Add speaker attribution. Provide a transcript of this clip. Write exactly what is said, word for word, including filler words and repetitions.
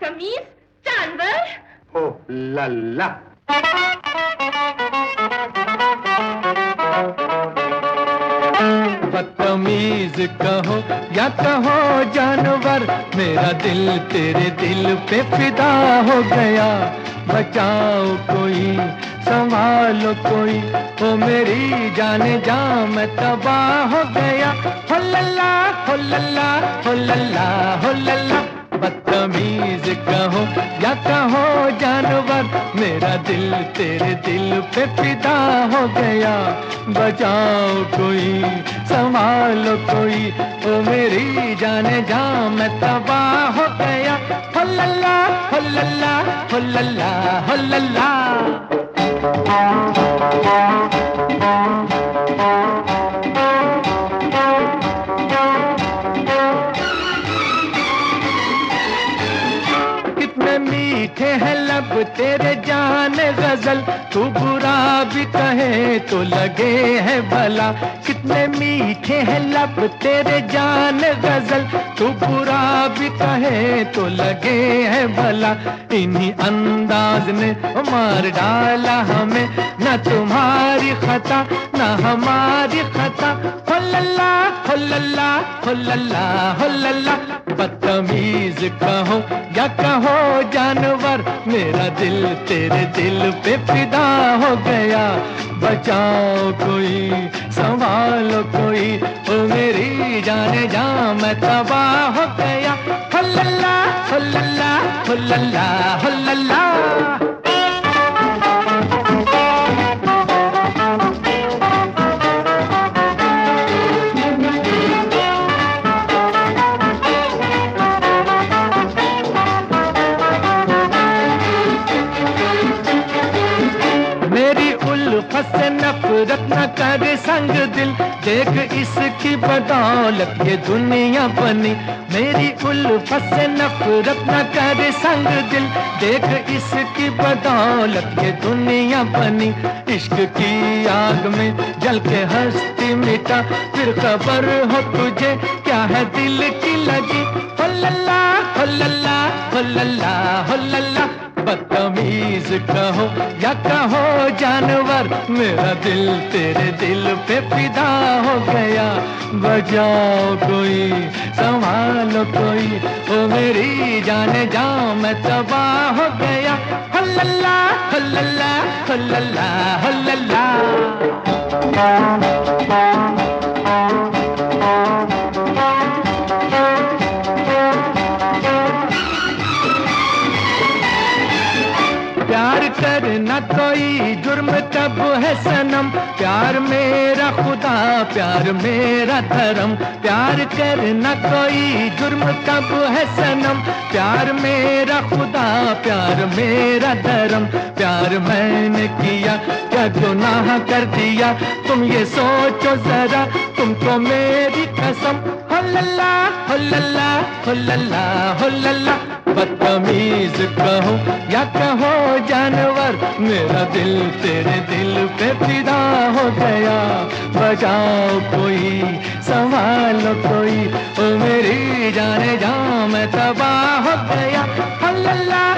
Speaker 1: बदतमीज जानवर।
Speaker 2: ओ लल्ला।
Speaker 3: बदतमीज कहो या कहो जानवर, मेरा दिल तेरे दिल पे फिदा हो गया। बचाओ कोई, संभालो कोई, ओ मेरी जाने जा मैं तबाह हो गया। हो लल्ला हो लल्ला हो लल्ला हो लल्ला। बदतमीज कहो या कहो जानवर, मेरा दिल तेरे दिल पे फिदा हो गया। बचाओ कोई, संभालो कोई, ओ मेरी जाने जा मैं तबाह हो गया। हो लल्ला हो लल्ला हो लल्ला हो लल्ला। मीठे हैं लब तेरे जाने गजल, तू बुरा भी कहे तो लगे है भला। कितने मीठे हैं लब तेरे जाने गजल, तू बुरा भी कहे तो लगे है भला। इन्हीं अंदाज ने मार डाला हमें, न तुम्हारी खता न हमारी खता। हो लल्ला हो लल्ला हो लल्ला हो लल्ला। बदतमीज कहो या कहो जानवर, मेरा दिल तेरे दिल पे फिदा हो गया। बचाओ कोई, संभालो कोई, ओ मेरी जाने जा मैं तबाह हो गया। हो लल्ला हो लल्ला हो लल्ला हो लल्ला। से नफरत न कर संग दिल, देख इसकी बदौलत ये दुनिया बनी। मेरी उल्फत से नफरत न कर संग दिल, देख इसकी बदौलत ये दुनिया बनी। इश्क की आग में जल के हस्ती मिटा, फिर खबर हो तुझे क्या है दिल की लगी। हो लल्ला हो लल्ला हो लल्ला हो लल्ला। बदतमीज कहो या कहो जानवर, मेरा दिल तेरे दिल पे फिदा हो गया। बचाओ कोई, संभालो कोई, ओ मेरी जाने जा मैं तबाह हो गया। हो लल्ला हो लल्ला हो लल्ला हो लल्ला। प्यार करना कोई जुर्म कब है सनम, प्यार मेरा खुदा प्यार मेरा धर्म। प्यार करना कोई जुर्म कब है सनम, प्यार मेरा खुदा प्यार मेरा धर्म। प्यार मैंने किया क्या गुनाह कर दिया, तुम ये सोचो जरा तुमको मेरी कसम। हो लल्ला हो लल्ला हो लल्ला हो लल्ला। बदतमीज कहो या कहो जानवर, मेरा दिल तेरे दिल पे फिदा हो गया। बचाओ कोई, संभालो कोई, ओ मेरी जाने जा मैं तबाह हो गया। हो लल्ला